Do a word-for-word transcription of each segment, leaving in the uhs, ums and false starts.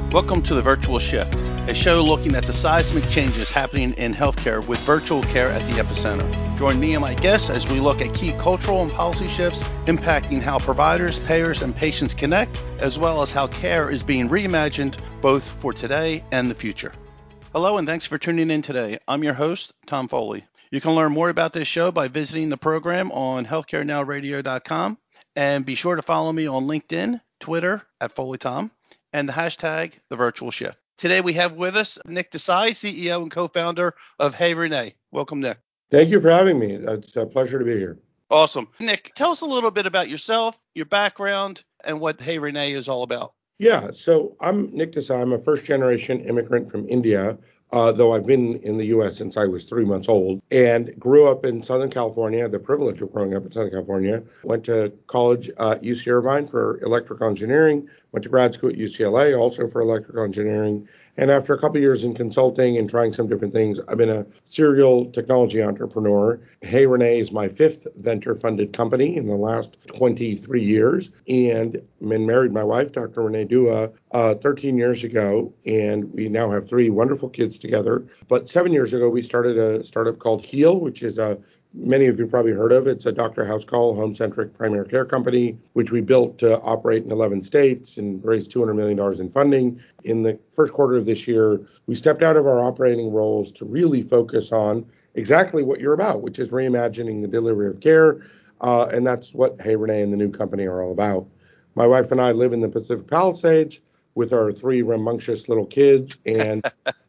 Welcome to The Virtual Shift, a show looking at the seismic changes happening in healthcare with virtual care at the epicenter. Join me and my guests as we look at key cultural and policy shifts impacting how providers, payers, and patients connect, as well as how care is being reimagined both for today and the future. Hello, and thanks for tuning in today. I'm your host, Tom Foley. You can learn more about this show by visiting the program on healthcare now radio dot com, and be sure to follow me on LinkedIn, Twitter at FoleyTom, and the hashtag The Virtual Shift. Today we have with us Nick Desai, C E O and co-founder of Hey Renee. Welcome, Nick. Thank you for having me. It's a pleasure to be here. Awesome. Nick, tell us a little bit about yourself, your background, and what Hey Renee is all about. Yeah, so I'm Nick Desai. I'm a first-generation immigrant from India, uh, though I've been in the U S since I was three months old, and grew up in Southern California, the privilege of growing up in Southern California. Went to college at U C Irvine for electrical engineering, went to grad school at U C L A also for electrical engineering, and after a couple of years in consulting and trying some different things, I've been a serial technology entrepreneur. Hey Renee is my fifth venture-funded company in the last twenty-three years, and been married my wife, Doctor Renee Dua, uh, thirteen years ago, and we now have three wonderful kids together. But seven years ago, we started a startup called Heal, which is a many of you probably heard of. It's a doctor house call, home-centric primary care company, which we built to operate in eleven states and raised two hundred million dollars in funding. In the first quarter of this year, we stepped out of our operating roles to really focus on exactly what you're about, which is reimagining the delivery of care. Uh, and that's what Hey Renee and the new company are all about. My wife and I live in the Pacific Palisades with our three rambunctious little kids. And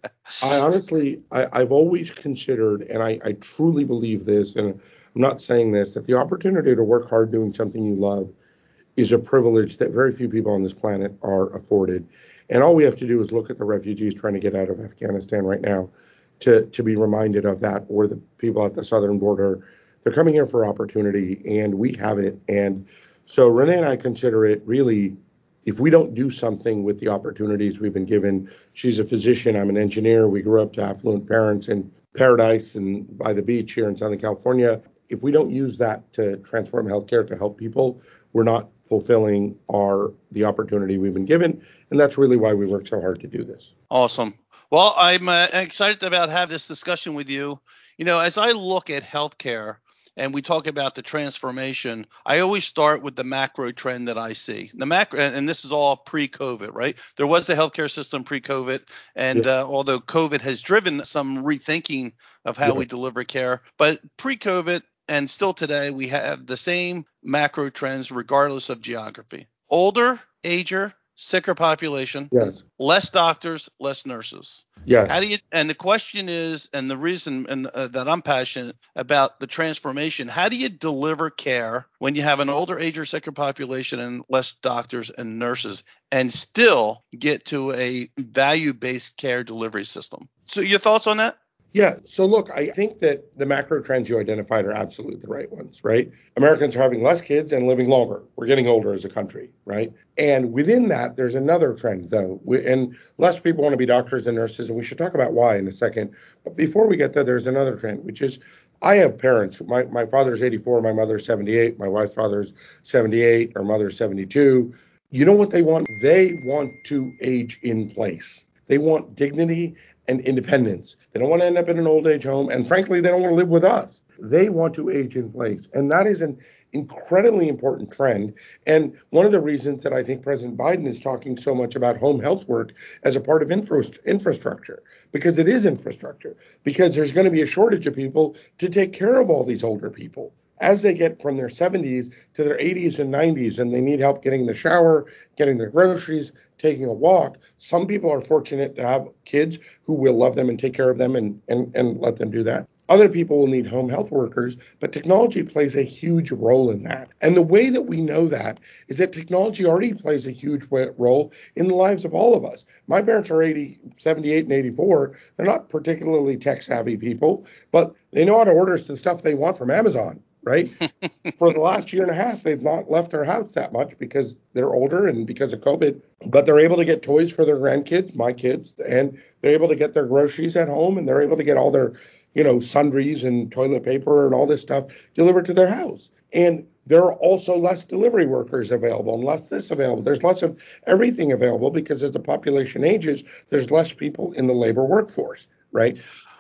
I honestly, I, I've always considered, and I, I truly believe this, and I'm not saying this, that the opportunity to work hard doing something you love is a privilege that very few people on this planet are afforded. And all we have to do is look at the refugees trying to get out of Afghanistan right now to, to be reminded of that, or the people at the southern border. They're coming here for opportunity, and we have it. And so Renee and I consider it really, if we don't do something with the opportunities we've been given. She's a physician, I'm an engineer. We grew up to affluent parents in Paradise and by the beach here in Southern California. If we don't use that to transform healthcare to help people, we're not fulfilling our the opportunity we've been given. And that's really why we work so hard to do this. Awesome. Well, I'm uh, excited about have this discussion with you. You know, as I look at healthcare, and we talk about the transformation, I always start with the macro trend that I see. The macro, and this is all pre-COVID, right? There was the healthcare system pre-COVID, and Yeah. uh, although COVID has driven some rethinking of how Yeah. we deliver care, but pre-COVID and still today, we have the same macro trends regardless of geography. Older, ager, sicker population, Yes. less doctors, less nurses. How Yes. do you, and the question is, and the reason and uh, that I'm passionate about the transformation, how do you deliver care when you have an older age or sicker population and less doctors and nurses and still get to a value-based care delivery system? So your thoughts on that? Yeah. So look, I think that the macro trends you identified are absolutely the right ones, right? Americans are having less kids and living longer. We're getting older as a country, right? And within that, there's another trend, though. We, and less people want to be doctors and nurses, and we should talk about why in a second. But before we get there, there's another trend, which is I have parents. My, my father's eighty-four, my mother's seventy-eight, my wife's father's seventy-eight, our mother's seventy-two. You know what they want? They want to age in place. They want dignity and independence. They don't want to end up in an old age home. And frankly, they don't want to live with us. They want to age in place. And that is an incredibly important trend. And one of the reasons that I think President Biden is talking so much about home health work as a part of infra- infrastructure, because it is infrastructure, because there's going to be a shortage of people to take care of all these older people. As they get from their seventies to their eighties and nineties, and they need help getting in the shower, getting their groceries, taking a walk, some people are fortunate to have kids who will love them and take care of them and, and, and let them do that. Other people will need home health workers, but technology plays a huge role in that. And the way that we know that is that technology already plays a huge role in the lives of all of us. My parents are eighty, seventy-eight and eighty-four. They're not particularly tech savvy people, but they know how to order the stuff they want from Amazon. Right? For the last year and a half, they've not left their house that much because they're older and because of COVID, but they're able to get toys for their grandkids, my kids, and they're able to get their groceries at home, and they're able to get all their, you know, sundries and toilet paper and all this stuff delivered to their house. And there are also less delivery workers available and less this available. There's less of everything available because as the population ages, there's less people in the labor workforce, right?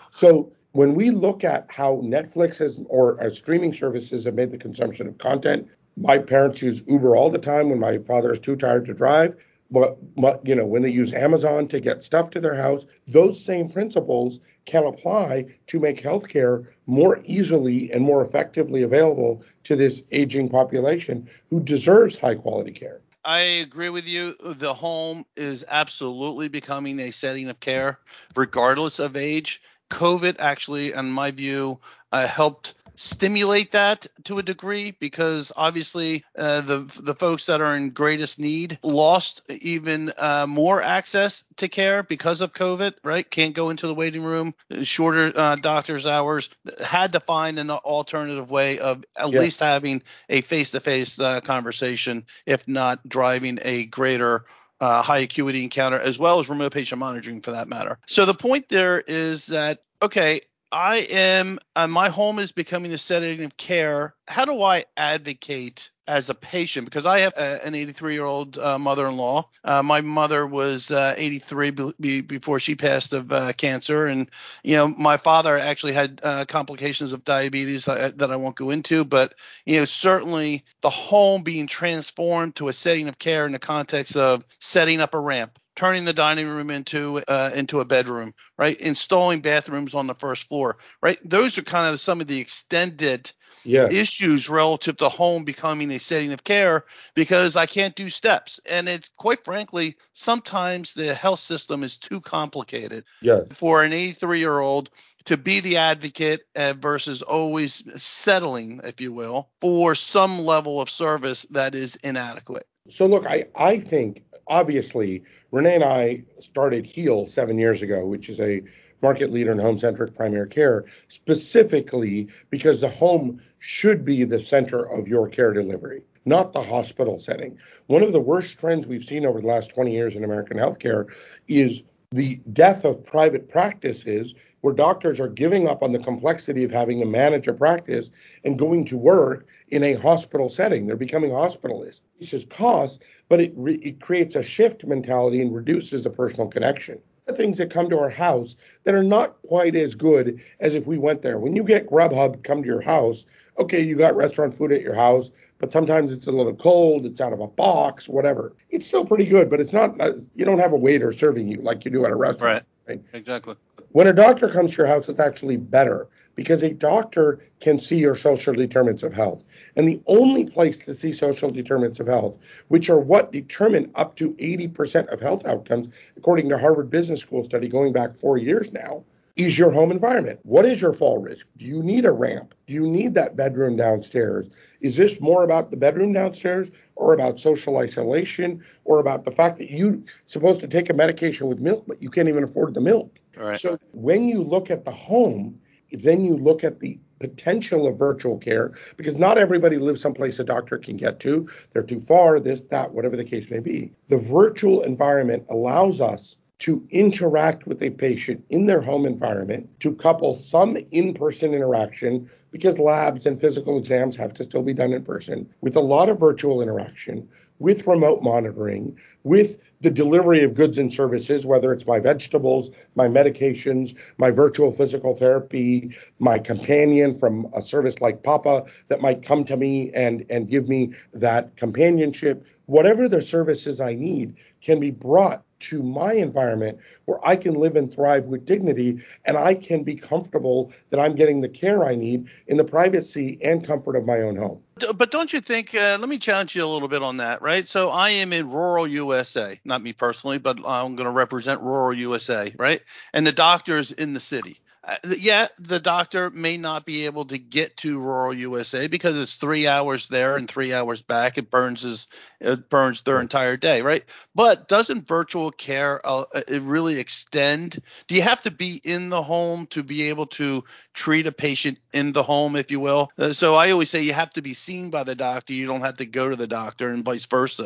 So when we look at how Netflix has or our streaming services have made the consumption of content, my parents use Uber all the time when my father is too tired to drive. But, but you know, when they use Amazon to get stuff to their house, those same principles can apply to make healthcare more easily and more effectively available to this aging population who deserves high quality care. I agree with you. The home is absolutely becoming a setting of care, regardless of age. COVID actually, in my view, uh, helped stimulate that to a degree because obviously uh, the the folks that are in greatest need lost even uh, more access to care because of COVID, right? Can't go into the waiting room, shorter uh, doctor's hours, had to find an alternative way of at Yeah. least having a face-to-face uh, conversation, if not driving a greater uh, high acuity encounter, as well as remote patient monitoring for that matter. So the point there is that, okay, I am, uh, my home is becoming a setting of care. How do I advocate as a patient? Because I have a, an eighty-three-year-old uh, mother-in-law. Uh, my mother was uh, eighty-three be, be, before she passed of uh, cancer. And, you know, my father actually had uh, complications of diabetes that, that I won't go into. But, you know, certainly the home being transformed to a setting of care in the context of setting up a ramp, turning the dining room into uh, into a bedroom, right? Installing bathrooms on the first floor, right? Those are kind of some of the extended Yes. issues relative to home becoming a setting of care because I can't do steps. And it's quite frankly, sometimes the health system is too complicated Yes. for an eighty-three-year-old to be the advocate uh, versus always settling, if you will, for some level of service that is inadequate. So look, I, I think obviously Renee and I started Heal seven years ago, which is a market leader in home-centric primary care, specifically because the home should be the center of your care delivery, not the hospital setting. One of the worst trends we've seen over the last twenty years in American healthcare is the death of private practices where doctors are giving up on the complexity of having to manage a practice and going to work in a hospital setting. They're becoming hospitalists. It's just cost, but it re- it creates a shift mentality and reduces the personal connection. The things that come to our house that are not quite as good as if we went there. When you get Grubhub come to your house, okay, you got restaurant food at your house, but sometimes it's a little cold, it's out of a box, whatever. It's still pretty good, but it's not, you don't have a waiter serving you like you do at a restaurant. Right. Right? Exactly. When a doctor comes to your house, it's actually better because a doctor can see your social determinants of health. And the only place to see social determinants of health, which are what determine up to eighty percent of health outcomes, according to Harvard Business School study going back four years now, is your home environment. What is your fall risk? Do you need a ramp? Do you need that bedroom downstairs? Is this more about the bedroom downstairs or about social isolation or about the fact that you're supposed to take a medication with milk, but you can't even afford the milk? Right. So when you look at the home, then you look at the potential of virtual care because not everybody lives someplace a doctor can get to. They're too far, this, that, whatever the case may be. The virtual environment allows us to interact with a patient in their home environment, to couple some in-person interaction, because labs and physical exams have to still be done in person, with a lot of virtual interaction, with remote monitoring, with the delivery of goods and services, whether it's my vegetables, my medications, my virtual physical therapy, my companion from a service like Papa that might come to me and, and give me that companionship. Whatever the services I need can be brought to my environment where I can live and thrive with dignity and I can be comfortable that I'm getting the care I need in the privacy and comfort of my own home. But don't you think, uh, let me challenge you a little bit on that, right? So I am in rural U S A, not me personally, but I'm going to represent rural U S A, right? And the doctor's in the city. Uh, yeah, the doctor may not be able to get to rural U S A because it's three hours there and three hours back. It burns his, it burns their entire day, right? But doesn't virtual care uh, it really extend? Do you have to be in the home to be able to treat a patient in the home, if you will? Uh, so I always say you have to be seen by the doctor. You don't have to go to the doctor and vice versa,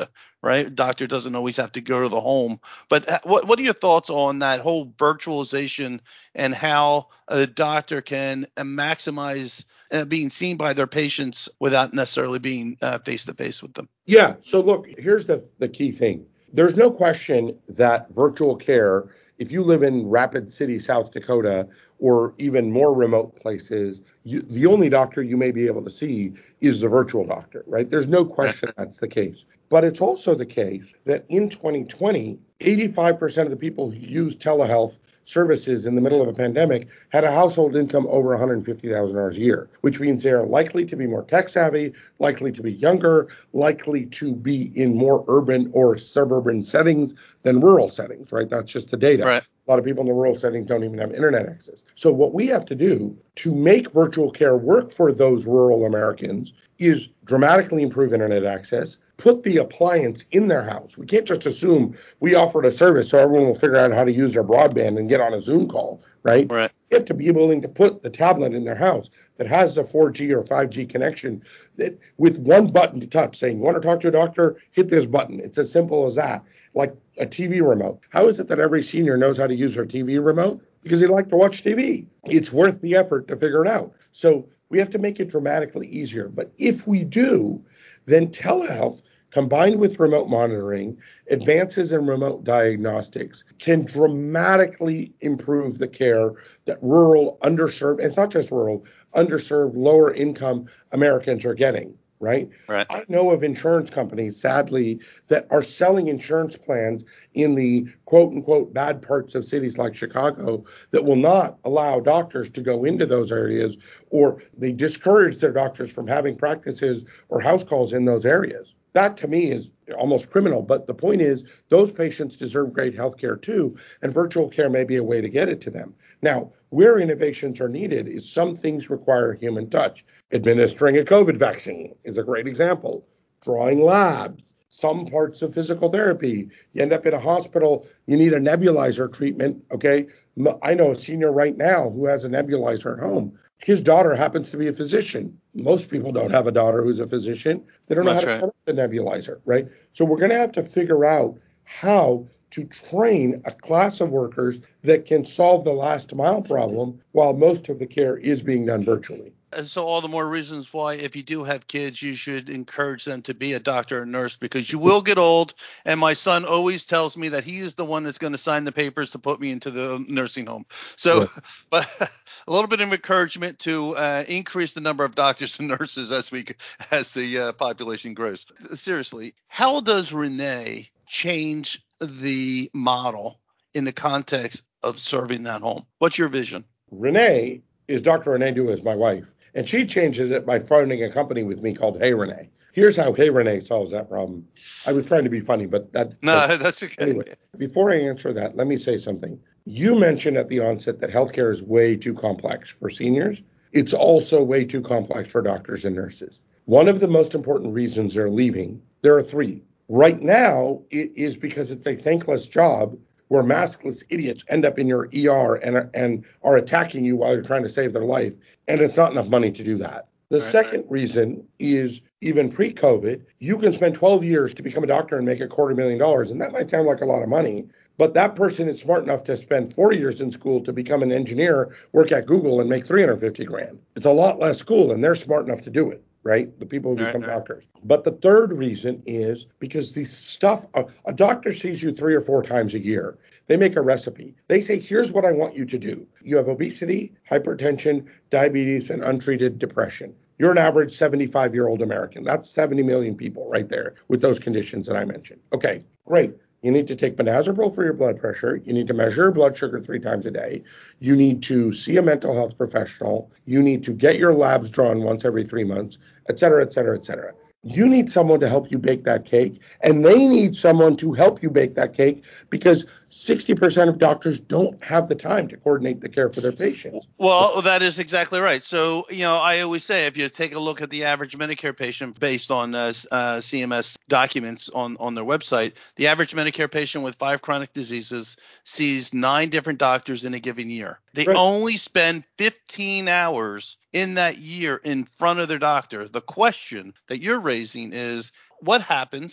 right? Doctor doesn't always have to go to the home. But uh, what what are your thoughts on that whole virtualization and how a doctor can uh, maximize uh, being seen by their patients without necessarily being uh, face-to-face with them? Yeah. So look, here's the, the key thing. There's no question that virtual care, if you live in Rapid City, South Dakota, or even more remote places, you, the only doctor you may be able to see is the virtual doctor, right? There's no Right. question that's the case. But it's also the case that in twenty twenty, eighty-five percent of the people who use telehealth services in the middle of a pandemic had a household income over one hundred fifty thousand dollars a year, which means they are likely to be more tech savvy, likely to be younger, likely to be in more urban or suburban settings than rural settings, right? That's just the data. Right. A lot of people in the rural settings don't even have internet access. So what we have to do to make virtual care work for those rural Americans is dramatically improve internet access, put the appliance in their house. We can't just assume we offered a service so everyone will figure out how to use their broadband and get on a Zoom call, right? Right. You have to be willing to put the tablet in their house that has the four G or five G connection that with one button to touch, saying, you want to talk to a doctor, hit this button. It's as simple as that, like a T V remote. How is it that every senior knows how to use their T V remote? Because they like to watch T V. It's worth the effort to figure it out. So we have to make it dramatically easier. But if we do, then telehealth combined with remote monitoring, advances in remote diagnostics can dramatically improve the care that rural, underserved, and it's not just rural, underserved, lower income Americans are getting, right? Right. I know of insurance companies, sadly, that are selling insurance plans in the quote unquote bad parts of cities like Chicago that will not allow doctors to go into those areas, or they discourage their doctors from having practices or house calls in those areas. That to me is almost criminal. But the point is, those patients deserve great health care too, and virtual care may be a way to get it to them. Now, where innovations are needed is some things require human touch. Administering a COVID vaccine is a great example. Drawing labs, some parts of physical therapy. You end up in a hospital, you need a nebulizer treatment, okay? I know a senior right now who has a nebulizer at home. His daughter happens to be a physician. Most people don't have a daughter who's a physician. They don't know how That's to right. set up the nebulizer, right? So we're going to have to figure out how to train a class of workers that can solve the last mile problem while most of the care is being done virtually. And so all the more reasons why, if you do have kids, you should encourage them to be a doctor or nurse, because you will get old. And my son always tells me that he is the one that's going to sign the papers to put me into the nursing home. So, Yeah. but a little bit of encouragement to uh, increase the number of doctors and nurses as we as the uh, population grows. Seriously, how does Renee change the model in the context of serving that home? What's your vision? Renee is Doctor Renee Dua is my wife, and she changes it by founding a company with me called Hey Renee. Here's how Hey Renee solves that problem. I was trying to be funny, but that's okay. No, that's okay. Anyway, before I answer that, let me say something. You mentioned at the onset that healthcare is way too complex for seniors. It's also way too complex for doctors and nurses. One of the most important reasons they're leaving, there are three. Right now, it is because it's a thankless job where maskless idiots end up in your E R and, and are attacking you while you're trying to save their life. And it's not enough money to do that. The Right. second reason is even pre-COVID, you can spend twelve years to become a doctor and make a quarter million dollars. And that might sound like a lot of money, but that person is smart enough to spend four years in school to become an engineer, work at Google and make three hundred fifty grand. It's a lot less school and they're smart enough to do it, right? The people who Right. become doctors. But the third reason is because the stuff, a, a doctor sees you three or four times a year. They make a recipe. They say, here's what I want you to do. You have obesity, hypertension, diabetes, and untreated depression. You're an average seventy-five-year-old American. That's seventy million people right there with those conditions that I mentioned. Okay, great. You need to take benazepril for your blood pressure. You need to measure your blood sugar three times a day. You need to see a mental health professional. You need to get your labs drawn once every three months, et cetera, et cetera, et cetera. You need someone to help you bake that cake, and they need someone to help you bake that cake because sixty percent of doctors don't have the time to coordinate the care for their patients. Well, that is exactly right. So, you know, I always say if you take a look at the average Medicare patient based on uh, uh, C M S documents on, on their website, the average Medicare patient with five chronic diseases sees nine different doctors in a given year. They Right. only spend fifteen hours in that year in front of their doctor. The question that you're raising is what happens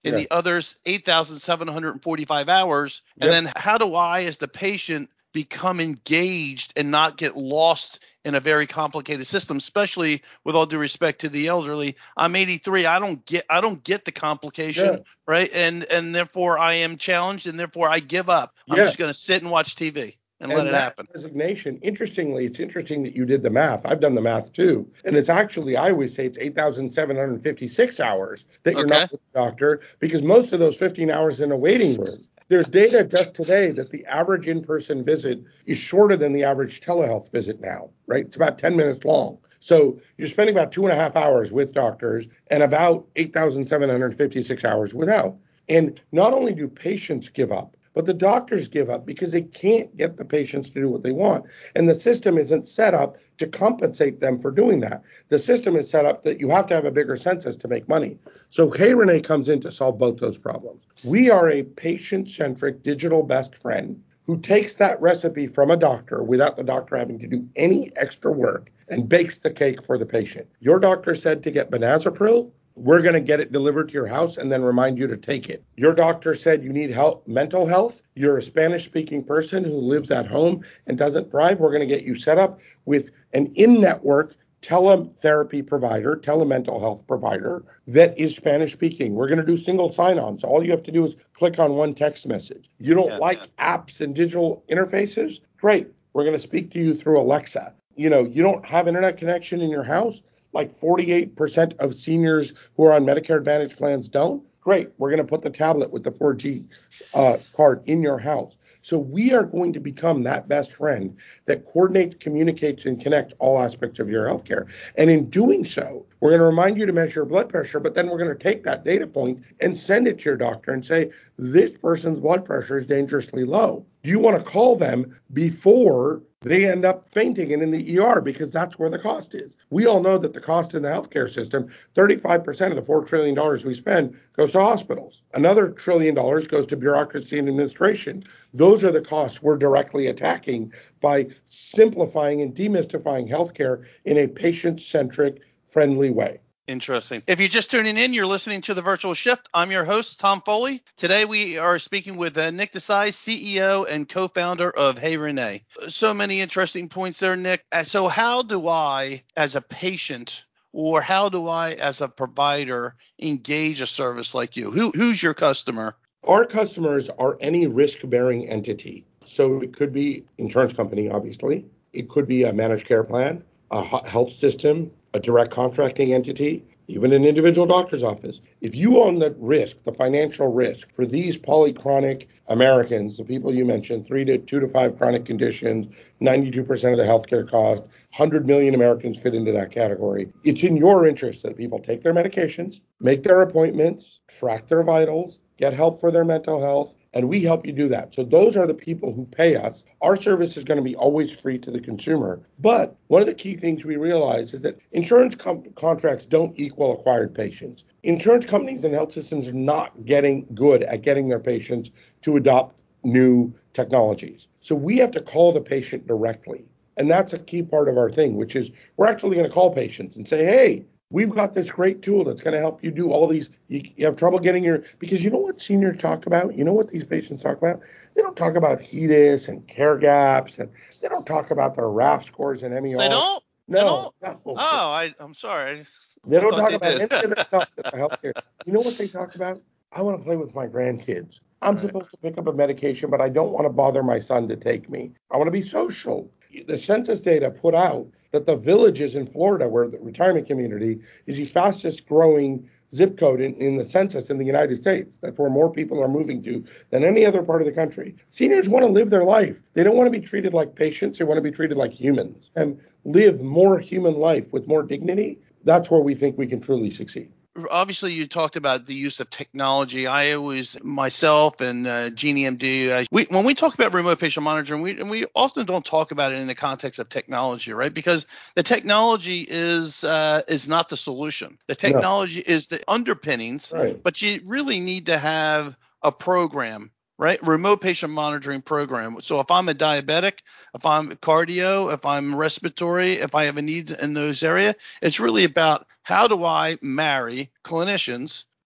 in Yeah. the others eight thousand seven hundred forty-five hours. Yep. And then how do I, as the patient, become engaged and not get lost in a very complicated system, especially with all due respect to the elderly? I'm eighty-three. I don't get I don't get the complication, Yeah. right? And and therefore I am challenged, and therefore I give up. I'm Yeah. just going to sit and watch T V and, let And it that happen. resignation, interestingly, it's interesting that you did the math. I've done the math too. And it's actually, I always say it's eight thousand seven hundred fifty-six hours that you're Okay. not with the doctor, because most of those fifteen hours in a waiting room. There's data just today that the average in-person visit is shorter than the average telehealth visit now, right? It's about ten minutes long. So you're spending about two and a half hours with doctors and about eight thousand seven hundred fifty-six hours without. And not only do patients give up, but the doctors give up because they can't get the patients to do what they want. And the system isn't set up to compensate them for doing that. The system is set up that you have to have a bigger census to make money. So Hey Renee comes in to solve both those problems. We are a patient-centric digital best friend who takes that recipe from a doctor without the doctor having to do any extra work and bakes the cake for the patient. Your doctor said to get benazepril. We're going to get it delivered to your house and then remind you to take it. Your doctor said you need help, mental health. You're a Spanish-speaking person who lives at home and doesn't drive. We're going to get you set up with an in-network teletherapy provider, telemental health provider that is Spanish-speaking. We're going to do single sign-on. So all you have to do is click on one text message. You don't Yeah, like yeah. apps and digital interfaces? Great. We're going to speak to you through Alexa. You know, you don't have internet connection in your house? Like forty-eight percent of seniors who are on Medicare Advantage plans don't? Great. We're going to put the tablet with the four G uh, card in your house. So we are going to become that best friend that coordinates, communicates, and connects all aspects of your healthcare. And in doing so, we're going to remind you to measure your blood pressure, but then we're going to take that data point and send it to your doctor and say, this person's blood pressure is dangerously low. Do you want to call them before they end up fainting and in the E R, because that's where the cost is? We all know that the cost in the healthcare system, thirty-five percent of the four trillion dollars we spend goes to hospitals. Another trillion dollars goes to bureaucracy and administration. Those are the costs we're directly attacking by simplifying and demystifying healthcare in a patient-centric, friendly way. Interesting. If you're just tuning in, you're listening to The Virtual Shift. I'm your host, Tom Foley. Today we are speaking with uh, Nick Desai, C E O and co-founder of Hey Renee. So many interesting points there, Nick. Uh, So how do I, as a patient, or how do I, as a provider, engage a service like you? Who, who's your customer? Our customers are any risk-bearing entity. So it could be insurance company, obviously. It could be a managed care plan, a health system, a direct contracting entity, even an individual doctor's office. If you own the risk, the financial risk for these polychronic Americans, the people you mentioned, three to two to five chronic conditions, ninety-two percent of the healthcare cost, one hundred million Americans fit into that category. It's in your interest that people take their medications, make their appointments, track their vitals, get help for their mental health, and we help you do that. So those are the people who pay us. Our service is going to be always free to the consumer. But one of the key things we realize is that insurance com- contracts don't equal acquired patients. Insurance companies and health systems are not getting good at getting their patients to adopt new technologies. So we have to call the patient directly. And that's a key part of our thing, which is we're actually going to call patients and say, hey, we've got this great tool that's going to help you do all these. You, you have trouble getting your, because you know what seniors talk about? You know what these patients talk about? They don't talk about HEDIS and care gaps, and they don't talk about their R A F scores and M E R. They don't? They No, don't? no. Oh, I, I'm sorry. They I don't thought talk they about did. any of the stuff that the healthcare. You know what they talk about? I want to play with my grandkids. I'm Right. supposed to pick up a medication, but I don't want to bother my son to take me. I want to be social. The census data put out that the Villages in Florida, where the retirement community is the fastest growing zip code in, in the census in the United States. That's where more people are moving to than any other part of the country. Seniors want to live their life. They don't want to be treated like patients. They want to be treated like humans and live more human life with more dignity. That's where we think we can truly succeed. Obviously, you talked about the use of technology. I always, myself and uh, Genie M D, uh, we, when we talk about remote patient monitoring, we and we often don't talk about it in the context of technology, right? Because the technology is uh, is not the solution. The technology no. is the underpinnings, right. But you really need to have a program, right? Remote patient monitoring program. So if I'm a diabetic, if I'm cardio, if I'm respiratory, if I have a need in those areas, it's really about how do I marry clinicians,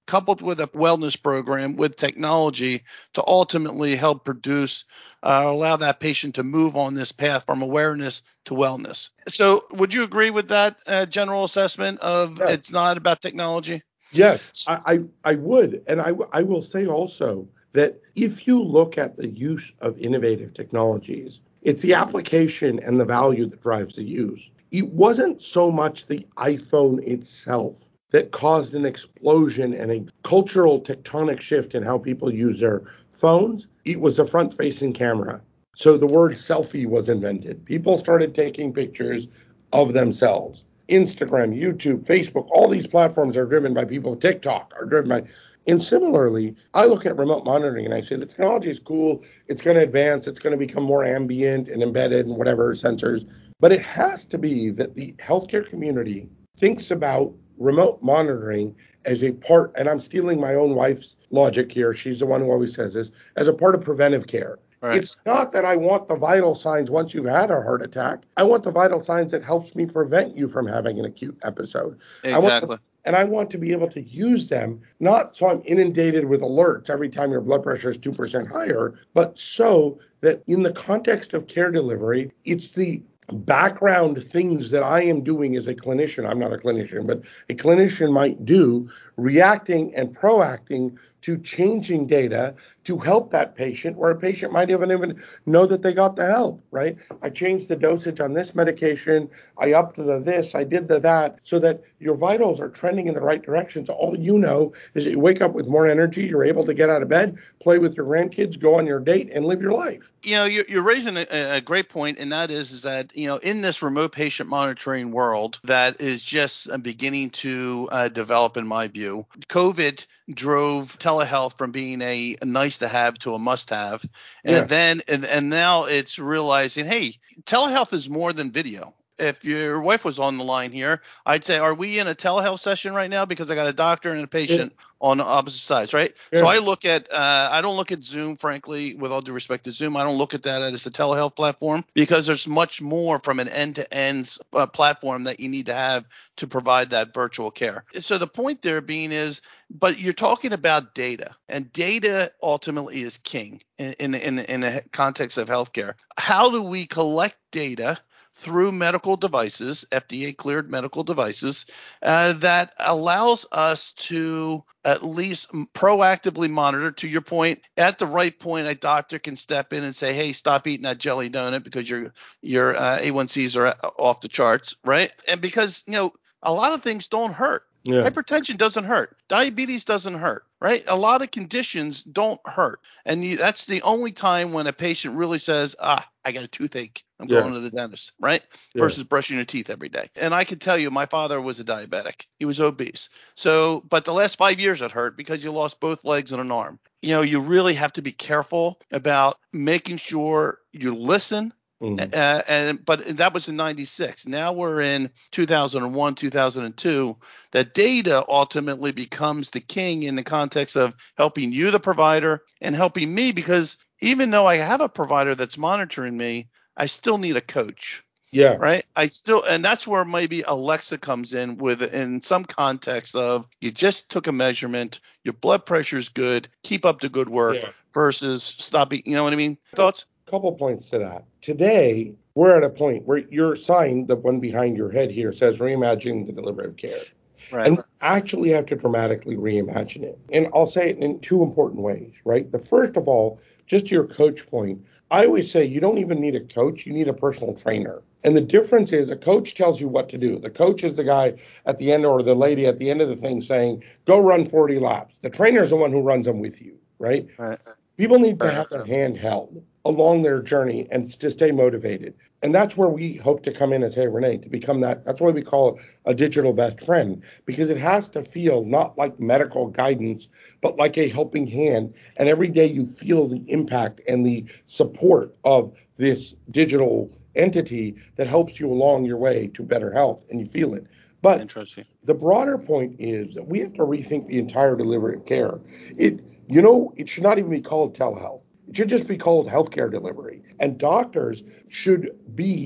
coupled with a wellness program with technology to ultimately help produce, uh, allow that patient to move on this path from awareness to wellness. So would you agree with that uh, general assessment of Yes. it's not about technology? Yes, I, I, I would. And I, I will say also that if you look at the use of innovative technologies, it's the application and the value that drives the use. It wasn't so much the iPhone itself that caused an explosion and a cultural tectonic shift in how people use their phones. It was a front-facing camera. So the word selfie was invented. People started taking pictures of themselves. Instagram, YouTube, Facebook, all these platforms are driven by people. TikTok are driven by. And similarly, I look at remote monitoring and I say the technology is cool. It's going to advance. It's going to become more ambient and embedded and whatever sensors. But it has to be that the healthcare community thinks about remote monitoring as a part, and I'm stealing my own wife's logic here. She's the one who always says this, as a part of preventive care. Right. It's not that I want the vital signs once you've had a heart attack. I want the vital signs that helps me prevent you from having an acute episode. Exactly. I want to, and I want to be able to use them, not so I'm inundated with alerts every time your blood pressure is two percent higher, but so that in the context of care delivery, it's the background things that I am doing as a clinician. I'm not a clinician, but a clinician might do, reacting and proacting to changing data to help that patient, where a patient might even even know that they got the help, right? I changed the dosage on this medication, I upped the this, I did the that, so that your vitals are trending in the right direction. So all you know is that you wake up with more energy, you're able to get out of bed, play with your grandkids, go on your date, and live your life. You know, you're, you're raising a, a great point, and that is, is that, you know, in this remote patient monitoring world that is just beginning to uh, develop, in my view, COVID drove telehealth from being a, a nice to have to a must have. And yeah. then, and, and now it's realizing, hey, telehealth is more than video. If your wife was on the line here, I'd say, are we in a telehealth session right now? Because I got a doctor and a patient yeah. on opposite sides, right? Yeah. So I look at, uh, I don't look at Zoom, frankly, with all due respect to Zoom. I don't look at that as a telehealth platform because there's much more from an end-to-end uh, platform that you need to have to provide that virtual care. So the point there being is, but you're talking about data, and data ultimately is king in, in, in, in the context of healthcare. How do we collect data through medical devices, F D A-cleared medical devices, uh, that allows us to at least proactively monitor, to your point, at the right point, a doctor can step in and say, hey, stop eating that jelly donut because your your uh, A one Cs are off the charts, right? And because, you know, a lot of things don't hurt. Yeah. Hypertension doesn't hurt. Diabetes doesn't hurt, right? A lot of conditions don't hurt. And you, that's the only time when a patient really says, ah, I got a toothache. I'm yeah. going to the dentist, right? Yeah. Versus brushing your teeth every day. And I can tell you, my father was a diabetic. He was obese. So, but the last five years it hurt because you lost both legs and an arm. You know, you really have to be careful about making sure you listen. Mm-hmm. Uh, and but that was in ninety-six. Now we're in two thousand one, two thousand two. That data ultimately becomes the king in the context of helping you, the provider, and helping me, because even though I have a provider that's monitoring me, I still need a coach. Yeah. Right. I still, and that's where maybe Alexa comes in with, in some context of, you just took a measurement, your blood pressure is good, keep up the good work, yeah. versus stop eating. You know what I mean? Thoughts? Couple points to that. Today, we're at a point where your sign, the one behind your head here, says reimagining the delivery of care. Right. And we actually have to dramatically reimagine it. And I'll say it in two important ways, right? The first of all, just to your coach point, I always say you don't even need a coach, you need a personal trainer. And the difference is a coach tells you what to do. The coach is the guy at the end, or the lady at the end of the thing saying, go run forty laps. The trainer is the one who runs them with you, right? Right. People need to have their hand held along their journey and to stay motivated. And that's where we hope to come in as Hey Renee, to become that. That's why we call it a digital best friend, because it has to feel not like medical guidance, but like a helping hand. And every day you feel the impact and the support of this digital entity that helps you along your way to better health, and you feel it. But Interesting. The broader point is that we have to rethink the entire delivery of care. It You know, it should not even be called telehealth. It should just be called healthcare delivery. And doctors should be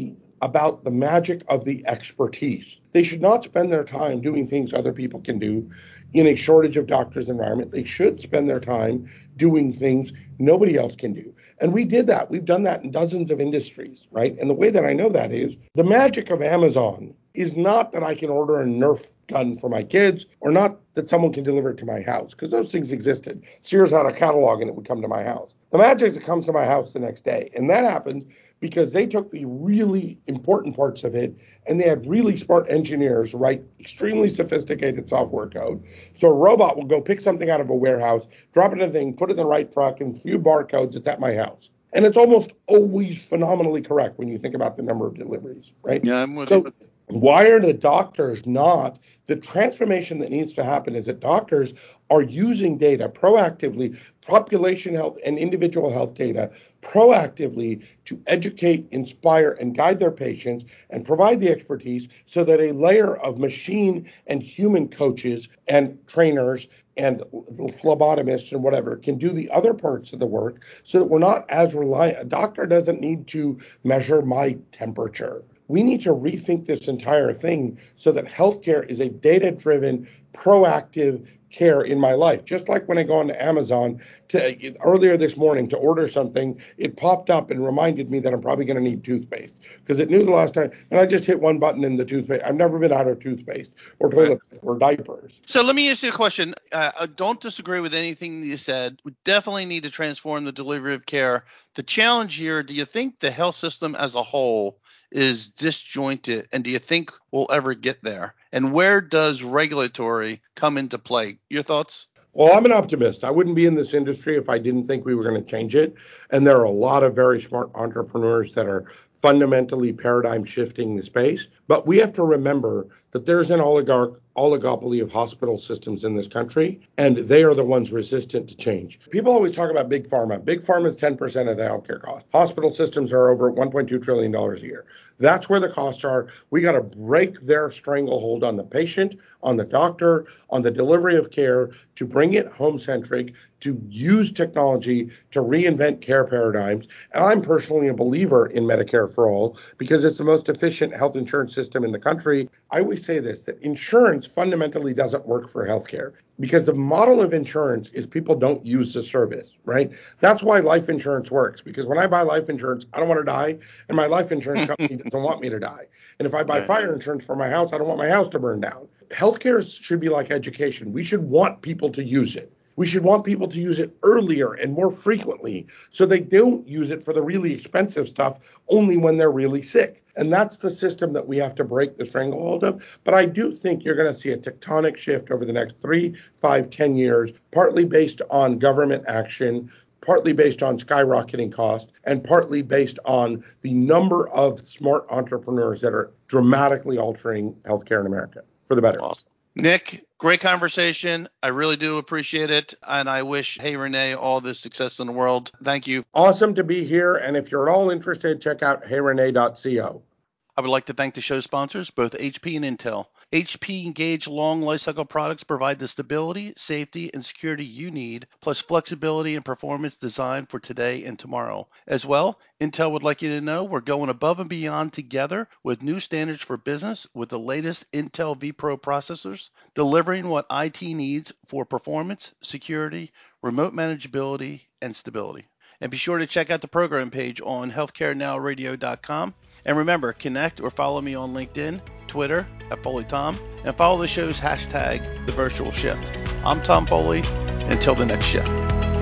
about the magic of the expertise. They should not spend their time doing things other people can do in a shortage of doctors environment. They should spend their time doing things nobody else can do. And we did that. We've done that in dozens of industries, right? And the way that I know that is the magic of Amazon is not that I can order a Nerf gun for my kids or not that someone can deliver it to my house, because those things existed. Sears had a catalog and it would come to my house. The magic is it comes to my house the next day. And that happens because they took the really important parts of it and they had really smart engineers write extremely sophisticated software code. So a robot will go pick something out of a warehouse, drop it in a thing, put it in the right truck, and a few barcodes, it's at my house. And it's almost always phenomenally correct when you think about the number of deliveries, right? Yeah, I'm with so, you. Why are the doctors not? The transformation that needs to happen is that doctors are using data proactively, population health and individual health data proactively to educate, inspire, and guide their patients and provide the expertise so that a layer of machine and human coaches and trainers and phlebotomists and whatever can do the other parts of the work so that we're not as reliant. A doctor doesn't need to measure my temperature. We need to rethink this entire thing so that healthcare is a data-driven, proactive care in my life. Just like when I go onto Amazon to earlier this morning to order something, it popped up and reminded me that I'm probably going to need toothpaste because it knew the last time, and I just hit one button in the toothpaste. I've never been out of toothpaste or toilet Right. or diapers. So let me ask you a question. Uh, I don't disagree with anything you said. We definitely need to transform the delivery of care. The challenge here, do you think the health system as a whole is disjointed, and do you think we'll ever get there? And where does regulatory come into play? Your thoughts? Well, I'm an optimist. I wouldn't be in this industry if I didn't think we were going to change it. And there are a lot of very smart entrepreneurs that are fundamentally paradigm shifting the space. But we have to remember that there's an oligarch oligopoly of hospital systems in this country, and they are the ones resistant to change. People always talk about big pharma. Big pharma is ten percent of the healthcare cost. Hospital systems are over one point two trillion dollars a year. That's where the costs are. We got to break their stranglehold on the patient, on the doctor, on the delivery of care, to bring it home-centric, to use technology to reinvent care paradigms. And I'm personally a believer in Medicare for All because it's the most efficient health insurance system in the country. I always say this, that insurance fundamentally doesn't work for healthcare because the model of insurance is people don't use the service, right? That's why life insurance works, because when I buy life insurance, I don't want to die, and my life insurance company doesn't want me to die. And if I buy Right. fire insurance for my house, I don't want my house to burn down. Healthcare should be like education. We should want people to use it. We should want people to use it earlier and more frequently so they don't use it for the really expensive stuff only when they're really sick. And that's the system that we have to break the stranglehold of. But I do think you're going to see a tectonic shift over the next three, five, ten years, partly based on government action, partly based on skyrocketing cost, and partly based on the number of smart entrepreneurs that are dramatically altering healthcare in America for the better. Awesome. Nick, great conversation. I really do appreciate it. And I wish Hey Renee all the success in the world. Thank you. Awesome to be here. And if you're at all interested, check out hey renee dot co. I would like to thank the show sponsors, both H P and Intel. H P Engage long lifecycle products provide the stability, safety, and security you need, plus flexibility and performance designed for today and tomorrow. As well, Intel would like you to know we're going above and beyond together with new standards for business with the latest Intel vPro processors, delivering what I T needs for performance, security, remote manageability, and stability. And be sure to check out the program page on healthcare now radio dot com. And remember, connect or follow me on LinkedIn, Twitter at Foley Tom, and follow the show's hashtag, The Virtual Shift. I'm Tom Foley. Until the next shift.